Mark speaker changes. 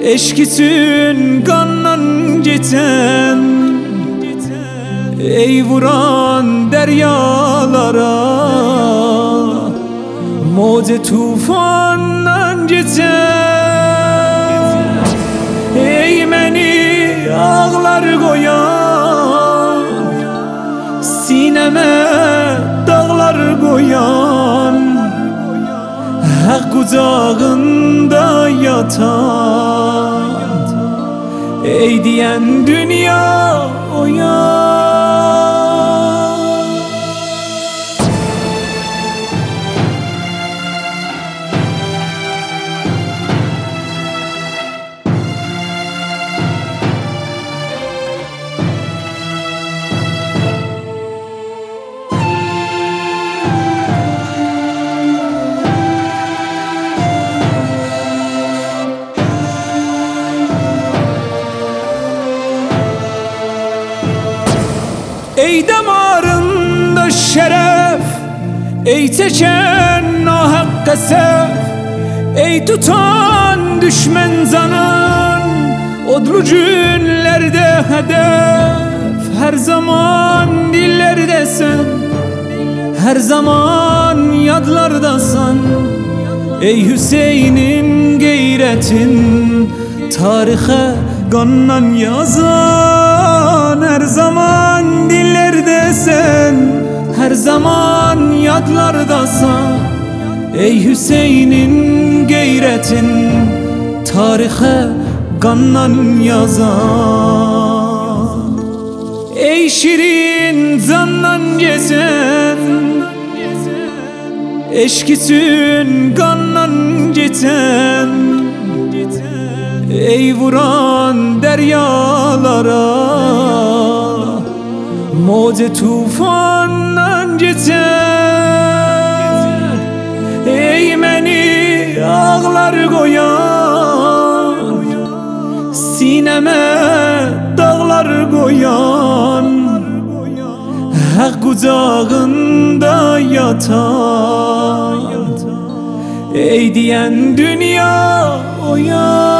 Speaker 1: Eşkisün kandan geçen, ey vuran deryalara, moce tufandan geçen, ey meni ağlar koyan, sineme dağlar koyan, hak kucağında yatan, ey diyen dünya uyan. Ey damarında şeref, ey çeken nahakka sef, ey tutan düşmen zanın, odlu günlerde hedef, her zaman dillerdesin, her zaman yadlardasan. Ey Hüseyin'in gayretin, tarihe kanla yazan, her zaman dillerdesin, her zaman yadlardasan. Ey Hüseyin'in gayretin, tarihe kanla yazan. Ey şirin zandan gezen, eşkisün kanla geçen, ey vuran deryalara, moce tufandan geçen, ey meni ağlar koyan, sineme dağlar koyan, hak kucağında yatan, ey diyen dünya uyan.